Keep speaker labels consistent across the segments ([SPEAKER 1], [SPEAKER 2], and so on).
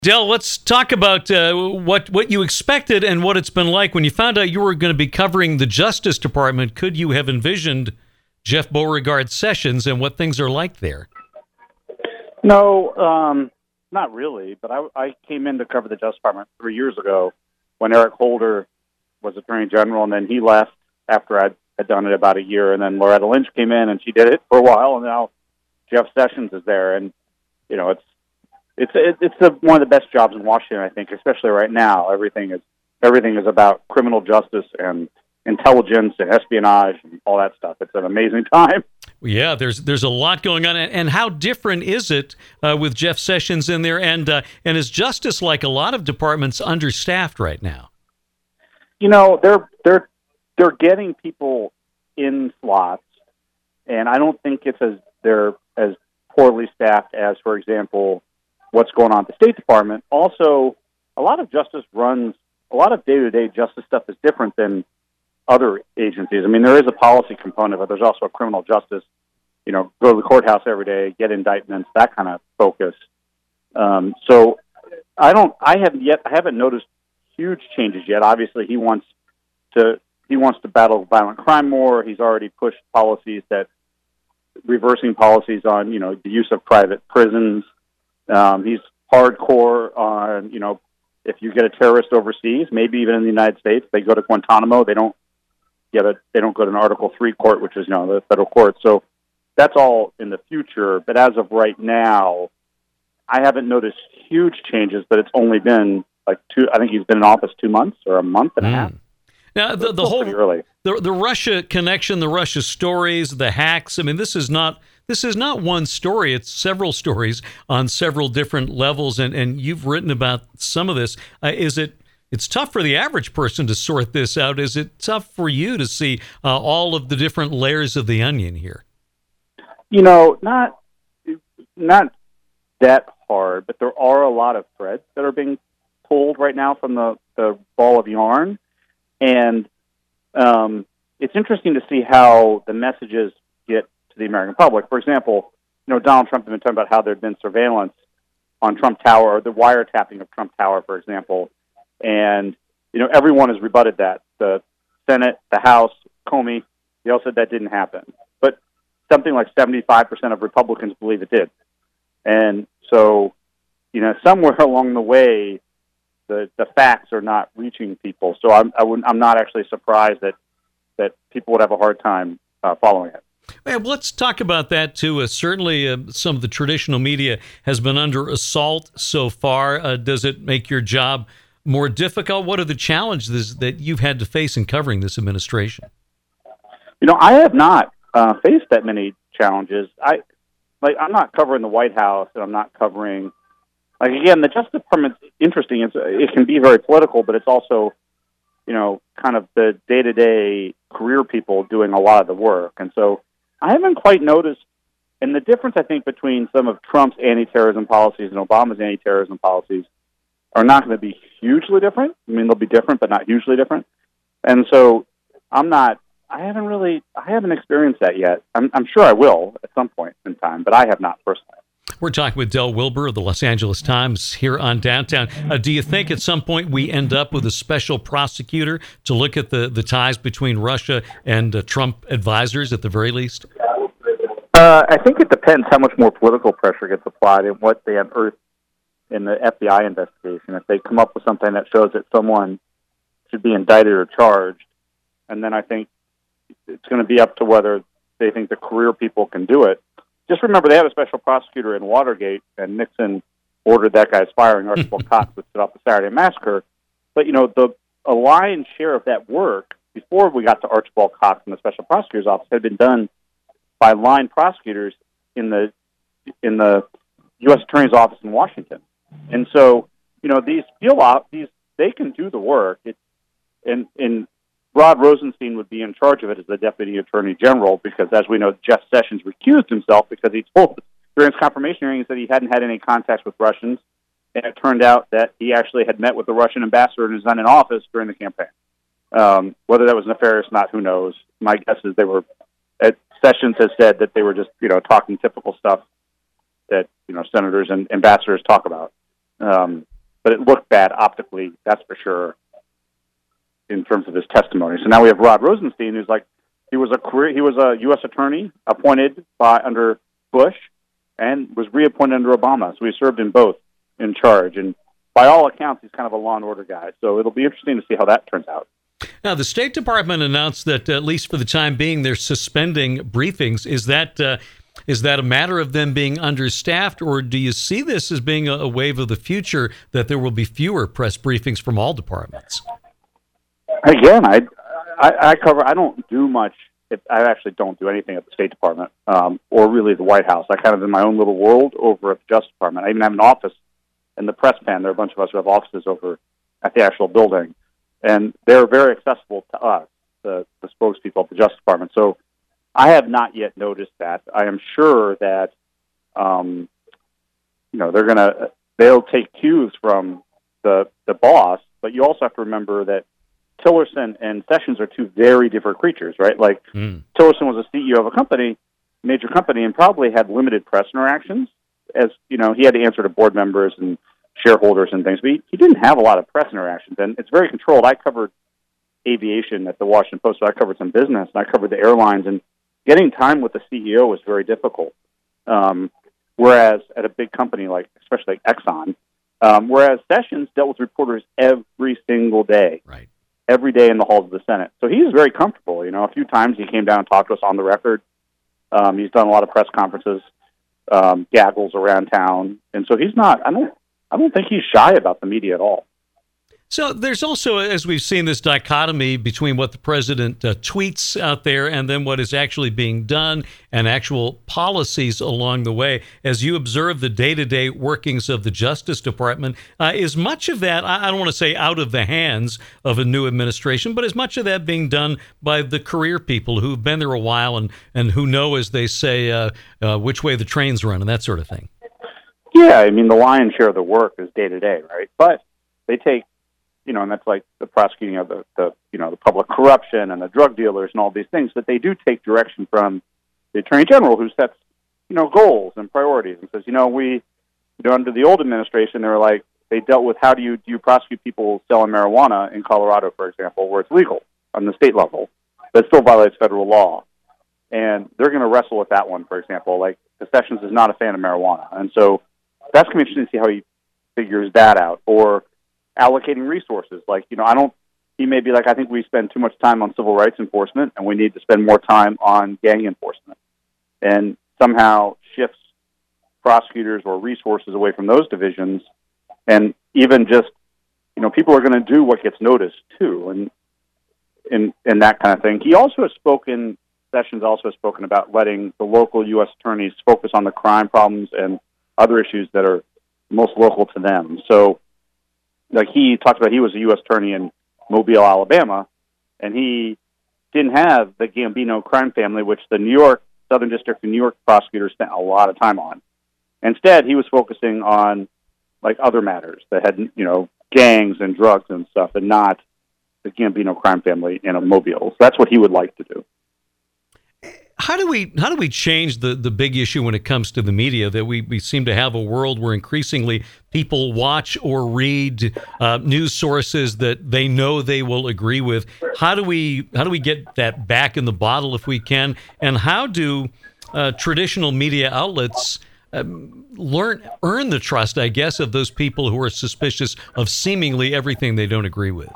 [SPEAKER 1] Del, let's talk about what you expected and what it's been like when you found out you were going to be covering the Justice Department. Could you have envisioned Jeff Beauregard's sessions and what things are like there?
[SPEAKER 2] No, not really. But I came in to cover the Justice Department 3 years ago when Eric Holder was Attorney General, and then he left after I had done it about a year, and then Loretta Lynch came in, and she did it for a while, and now Jeff Sessions is there, and it's one of the best jobs in Washington, I think, especially right now. Everything is about criminal justice and intelligence and espionage and all that stuff. It's an amazing time.
[SPEAKER 1] Yeah, there's a lot going on, and how different is it with Jeff Sessions in there, and is Justice, like a lot of departments, understaffed right now?
[SPEAKER 2] They're getting people in slots, and I don't think they're as poorly staffed as, for example, what's going on at the State Department. Also, a lot of day-to-day justice stuff is different than other agencies. I mean, there is a policy component, but there's also a criminal justice, go to the courthouse every day, get indictments, that kind of focus. So I haven't noticed huge changes yet. Obviously, he wants to battle violent crime more. He's already pushed reversing policies on, the use of private prisons. He's hardcore on, if you get a terrorist overseas, maybe even in the United States, they go to Guantanamo. They don't go to an Article 3 court, which is, the federal court. So that's all in the future. But as of right now, I haven't noticed huge changes, but it's only been I think he's been in office 2 months or a month and a half.
[SPEAKER 1] Now, the whole the Russia connection, the Russia stories, the hacks. I mean, this is not one story. It's several stories on several different levels, and you've written about some of this. It's tough for the average person to sort this out. Is it tough for you to see all of the different layers of the onion here?
[SPEAKER 2] Not that hard, but there are a lot of threads that are being pulled right now from the ball of yarn. And it's interesting to see how the messages get to the American public. For example, Donald Trump has been talking about how there had been surveillance on Trump Tower, or the wiretapping of Trump Tower, for example. And, everyone has rebutted that. The Senate, the House, Comey, they all said that didn't happen. But something like 75% of Republicans believe it did. And so, somewhere along the way, the facts are not reaching people. So I'm not actually surprised that people would have a hard time following it.
[SPEAKER 1] Well, let's talk about that, too. Certainly, some of the traditional media has been under assault so far. Does it make your job more difficult? What are the challenges that you've had to face in covering this administration?
[SPEAKER 2] I have not faced that many challenges. I'm not covering the White House, and I'm not covering... again, the Justice Department's interesting. It can be very political, but it's also, kind of the day-to-day career people doing a lot of the work. And so I haven't quite noticed, and the difference, I think, between some of Trump's anti-terrorism policies and Obama's anti-terrorism policies are not going to be hugely different. I mean, they'll be different, but not hugely different. And so I haven't experienced that yet. I'm sure I will at some point in time, but I have not personally.
[SPEAKER 1] We're talking with Del Wilber of the Los Angeles Times here on Downtown. Do you think at some point we end up with a special prosecutor to look at the ties between Russia and Trump advisors at the very least?
[SPEAKER 2] I think it depends how much more political pressure gets applied and what they unearth in the FBI investigation. If they come up with something that shows that someone should be indicted or charged, and then I think it's going to be up to whether they think the career people can do it. Just remember, they had a special prosecutor in Watergate, and Nixon ordered that guy's firing, Archibald Cox, that set off the Saturday Massacre. But, a lion's share of that work, before we got to Archibald Cox and the special prosecutor's office, had been done by line prosecutors in the U.S. Attorney's Office in Washington. And so, they can do the work. And Rod Rosenstein would be in charge of it as the Deputy Attorney General because, as we know, Jeff Sessions recused himself because he told during his confirmation hearings that he hadn't had any contacts with Russians, and it turned out that he actually had met with the Russian ambassador and is not in office during the campaign. Whether that was nefarious or not, who knows? My guess is Sessions has said that they were just, talking typical stuff that, senators and ambassadors talk about. but it looked bad optically, that's for sure, in terms of his testimony. So now we have Rod Rosenstein, who's like, he was a U.S. attorney appointed under Bush and was reappointed under Obama. So he served in both in charge. And by all accounts, he's kind of a law and order guy. So it'll be interesting to see how that turns out.
[SPEAKER 1] Now, the State Department announced that, at least for the time being, they're suspending briefings. Is that a matter of them being understaffed, or do you see this as being a wave of the future, that there will be fewer press briefings from all departments?
[SPEAKER 2] Again, I don't do much. I actually don't do anything at the State Department or really the White House. I kind of in my own little world over at the Justice Department. I even have an office in the press pen. There are a bunch of us who have offices over at the actual building, and they're very accessible to us, the spokespeople at the Justice Department. So I have not yet noticed that. I am sure that they'll take cues from the boss, but you also have to remember that Tillerson and Sessions are two very different creatures, right? Like Tillerson was a CEO of a major company, and probably had limited press interactions. As you know, he had to answer to board members and shareholders and things, but he didn't have a lot of press interactions, and it's very controlled. I covered aviation at the Washington Post, so I covered some business, and I covered the airlines, and getting time with the CEO was very difficult. Whereas at a big company especially like Exxon, whereas Sessions dealt with reporters every single day.
[SPEAKER 1] Right.
[SPEAKER 2] Every day in the halls of the Senate. So he's very comfortable. You know, a few times he came down and talked to us on the record. He's done a lot of press conferences, gaggles around town. And so he's not, I don't think he's shy about the media at all.
[SPEAKER 1] So there's also, as we've seen, this dichotomy between what the president tweets out there and then what is actually being done and actual policies along the way. As you observe the day-to-day workings of the Justice Department, is much of that, I don't want to say out of the hands of a new administration, but is much of that being done by the career people who've been there a while and who know, as they say, which way the trains run and that sort of thing?
[SPEAKER 2] Yeah, I mean, the lion's share of the work is day-to-day, right? But they take, and that's like the prosecuting of the public corruption and the drug dealers and all these things, but they do take direction from the Attorney General, who sets, goals and priorities and says, under the old administration, they dealt with how do you prosecute people selling marijuana in Colorado, for example, where it's legal on the state level, but it still violates federal law. And they're going to wrestle with that one, for example. Like, Sessions is not a fan of marijuana. And so that's going to be interesting to see how he figures that out. Or allocating resources. He may be like, I think we spend too much time on civil rights enforcement and we need to spend more time on gang enforcement, and somehow shifts prosecutors or resources away from those divisions. And even just, people are going to do what gets noticed too. And that kind of thing. Sessions also has spoken about letting the local U.S. attorneys focus on the crime problems and other issues that are most local to them. So, he talked about, he was a U.S. attorney in Mobile, Alabama, and he didn't have the Gambino crime family, which the Southern District of New York prosecutors spent a lot of time on. Instead, he was focusing on other matters that had, gangs and drugs and stuff, and not the Gambino crime family in Mobile. So that's what he would like to do.
[SPEAKER 1] How do we change the big issue when it comes to the media, that we seem to have a world where increasingly people watch or read news sources that they know they will agree with? How do we get that back in the bottle if we can? And how do traditional media outlets earn the trust, I guess, of those people who are suspicious of seemingly everything they don't agree with?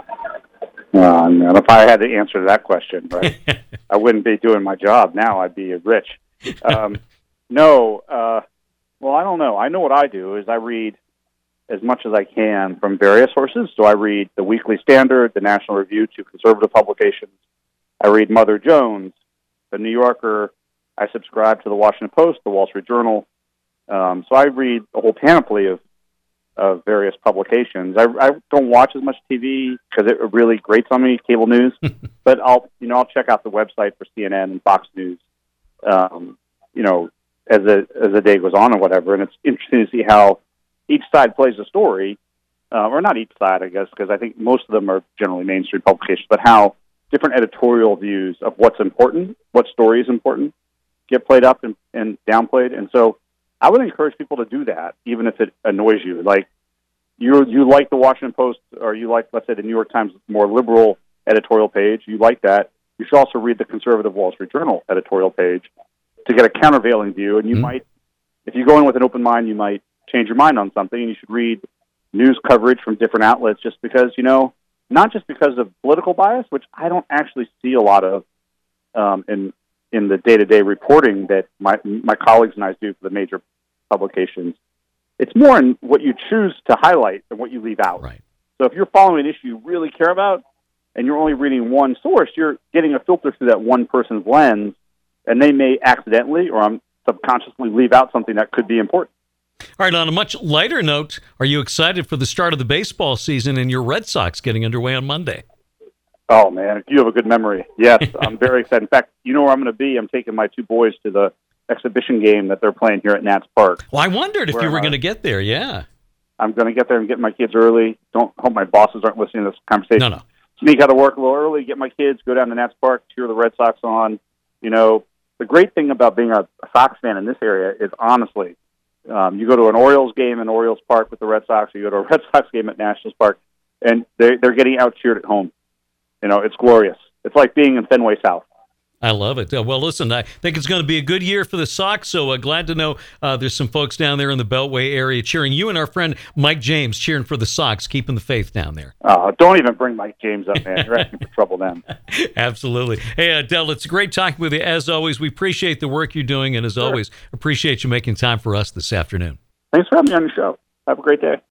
[SPEAKER 2] If I had the answer to that question, right, I wouldn't be doing my job now. I'd be rich. Well, I don't know. I know what I do is I read as much as I can from various sources. So I read the Weekly Standard, the National Review, two conservative publications. I read Mother Jones, the New Yorker. I subscribe to the Washington Post, the Wall Street Journal. So I read a whole panoply of various publications. I don't watch as much TV because it really grates on me, cable news. But I'll check out the website for CNN and Fox News, as the day goes on or whatever. And it's interesting to see how each side plays a story, or not each side, I guess, because I think most of them are generally mainstream publications. But how different editorial views of what's important, what story is important, get played up and downplayed. And so I would encourage people to do that, even if it annoys you. you like the Washington Post, or you like, let's say, the New York Times more liberal editorial page, you like that, you should also read the conservative Wall Street Journal editorial page to get a countervailing view. And you might, if you go in with an open mind, you might change your mind on something, and you should read news coverage from different outlets just because, not just because of political bias, which I don't actually see a lot of in the day-to-day reporting that my colleagues and I do for the major publications. It's more in what you choose to highlight than what you leave out.
[SPEAKER 1] Right.
[SPEAKER 2] So if you're following an issue you really care about and you're only reading one source, you're getting a filter through that one person's lens, and they may accidentally or subconsciously leave out something that could be important.
[SPEAKER 1] All right, on a much lighter note, are you excited for the start of the baseball season and your Red Sox getting underway on Monday?
[SPEAKER 2] Oh, man, you have a good memory. Yes, I'm very excited. In fact, you know where I'm going to be? I'm taking my two boys to the exhibition game that they're playing here at Nats Park.
[SPEAKER 1] Well, I wondered if you were going to get there, yeah.
[SPEAKER 2] I'm going to get there and get my kids early. Hope my bosses aren't listening to this conversation.
[SPEAKER 1] No.
[SPEAKER 2] Sneak out of work a little early, get my kids, go down to Nats Park, cheer the Red Sox on. The great thing about being a Sox fan in this area is, honestly, you go to an Orioles game in Orioles Park with the Red Sox, or you go to a Red Sox game at Nationals Park, and they're getting out-cheered at home. It's glorious. It's like being in Fenway South.
[SPEAKER 1] I love it. Well, listen, I think it's going to be a good year for the Sox, so glad to know there's some folks down there in the Beltway area cheering. You and our friend Mike James cheering for the Sox, keeping the faith down there.
[SPEAKER 2] Don't even bring Mike James up, man. You're asking for trouble then.
[SPEAKER 1] Absolutely. Hey, Del, it's great talking with you. As always, we appreciate the work you're doing, and as always, appreciate you making time for us this afternoon.
[SPEAKER 2] Thanks for having me on your show. Have a great day.